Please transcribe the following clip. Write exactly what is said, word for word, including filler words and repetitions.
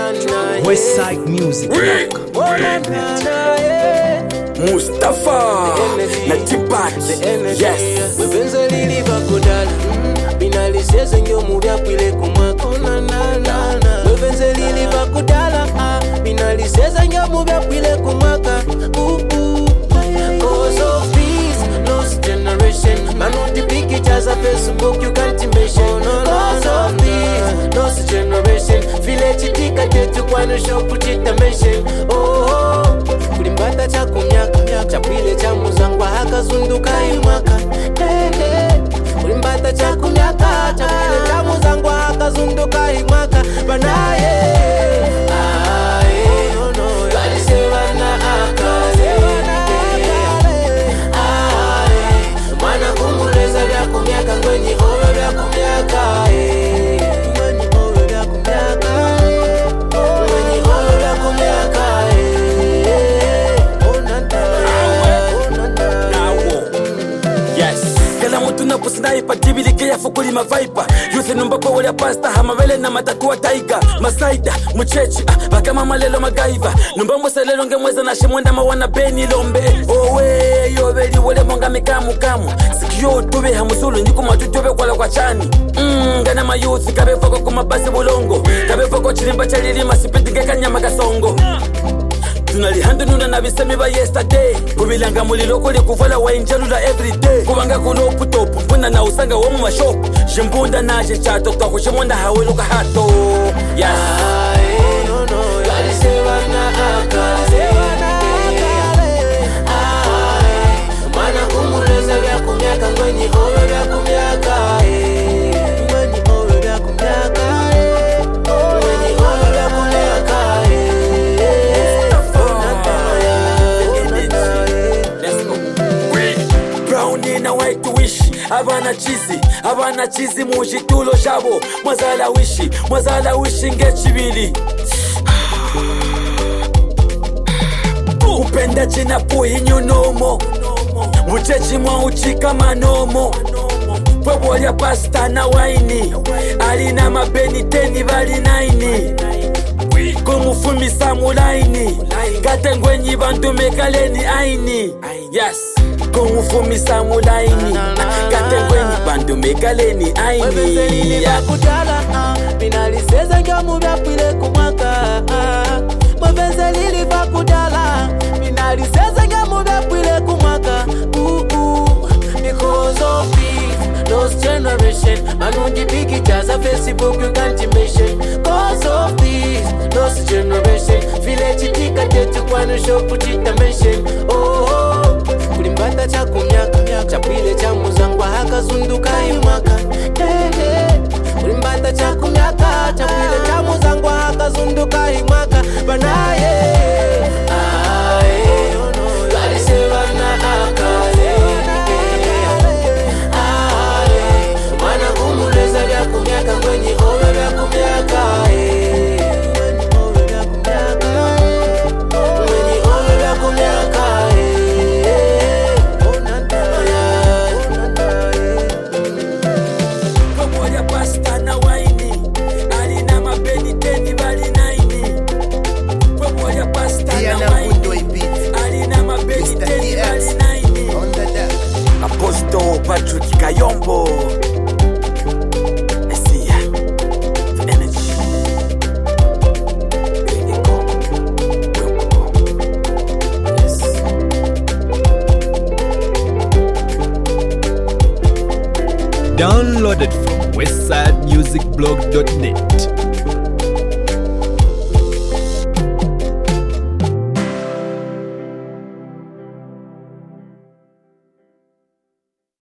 Westside Music. Mustafa na Tipat. Yes. Webenza lili bakudala binaliseze nyo mubya kwile kumako na na na na. Webenza lili bakudala binaliseze nyo mubya kwile kumaka. Cause of peace, lost generation. Man on the pictures of Facebook you can't mention. Cause of peace, lost generation. Village tika tetu kwa no show puchita mention. Oh, kulimbata cha kumyaka chapile cha muzangwa hakazunduka imwaka. Hey, hey. Kulimbata cha kumyaka chapile cha muzangwa hakazunduka imwaka. Banaye aye no no yali sevana akaze aye mwana kumuleza vya kumyaka ngwenye oyo vya kumyaka ngwenye oyo vya kumyaka ngwenye oyo vya kumyaka Tunapo sniper dibilike ya fukuli mavaipa Yuse numbako wale pasta hamavele na matatua taiga Masaida, muchechi, ah, bakama malelo magaiva Numbambo selelo nge mweza na shimwenda mawana beni lombe Owe, yoveli wale monga mikamu kamu Sikiyo tube hamusulu njiku matutobe kwa la kwa chani Mmm, gana mayuthi kabe foko kumabasi bulongo Kabe foko chilimba chalilima sipiti ngeka nyama kasongo Tunalihanda nuna na bisemi ba yesterday Kubilanga mulilo kuli kuvala wa injelula everyday Kubanga kuno putopu mpuna na usanga wa mmashopu Shimbunda na jichato kwa kushimonda haweluka hato Yes Aye, no no, yali sevana akaze Aye, mana kumuleza vya kumyaka ngwenye oyo vya kumyaka Ngwenye oyo vya kumyaka Ngwenye oyo vya kumyaka na white wish abana chizi abana chizi mujitulo jabo mwazala wishi mwazala wishi ngechibili upenda china puhinyo nomo muchechi mwa uchika manomo Pwebwalya pasta na waini alina mabeni teni bali naini kumufumisa mulaini kate ngwenyi bantu mekaleni aini Yes kumufumisa mulaini kate ngwenyi bantu mekaleni aini Webenze lili bakudala binaliseza nyo mubya kwile kumwaka Webenze lili bakudala binaliseza nyo mubya kwile kumwaka Because of this lost generation Man on the pictures of Facebook you can't mention Cause of this lost generation Village tika tetu kwa no show puchita mention Oh, kulimbata cha kumyaka chapile cha muzangwa hakazunduka imwaka Hey, hey. Kulimbata cha kumyaka chapile cha muzangwa hakazunduka imwaka Banaye aye no no yali sevana akaze aye mwana kumuleza vya kumyaka ngwenye oyo vya kumyaka ngwenye oyo vya kumyaka ngwenye oyo vya kumyaka Pwebwalya pasta na waini alina mabeni teni bali naini Pwebwalya pasta na waini alina mabeni teni bali naini Apostle Patrick Kayombo Esia The Energy Clinical Yes Downloaded from westside music blog dot net.